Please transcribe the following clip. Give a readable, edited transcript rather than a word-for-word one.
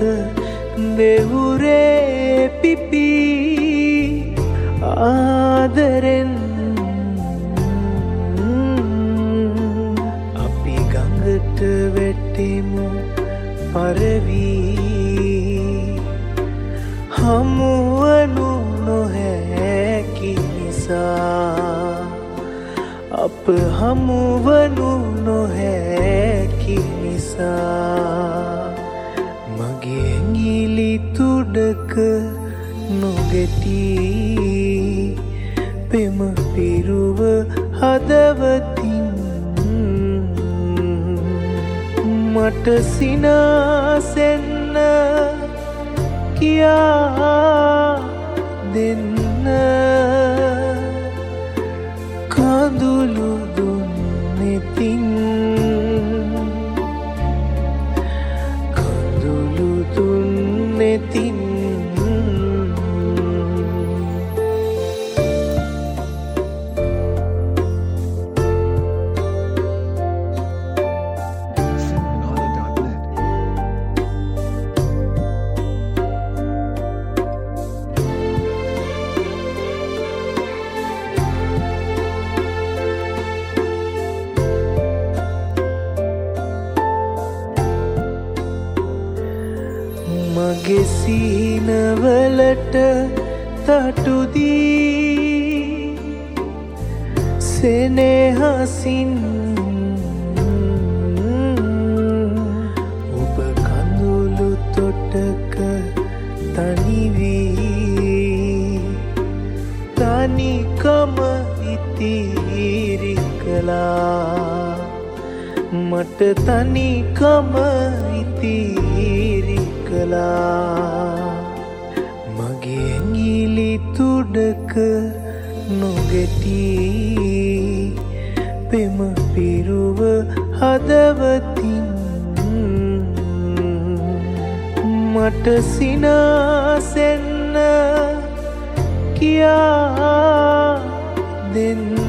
දෙවුරේ පිපි ආදරෙන් අපි ගඟට වැටෙමු පරවි හමුවනු නොහැකි නිසා අප හමුවනු නොහැකි නිසා මගේ ඇඟිලි තුඩක නොගැටි පෙම පිරුව හදවතින් මට සිනාසෙන්න කියා දෙන්න කඳුළු දුන්නෙතින් කඳුළු දුන්නෙතින් මගේ සීනවලට තටුදී සෙනෙහසින් ඔබ කඳුළු තොටක තනිවී තනිකම ඉතිරි කළා මට තනිකම ඉතිරි මගේ ඇඟිලි තුඩක නොගැටි පෙම පිරුව හදවතින් මට සිනාසෙන්න කියා දෙන්න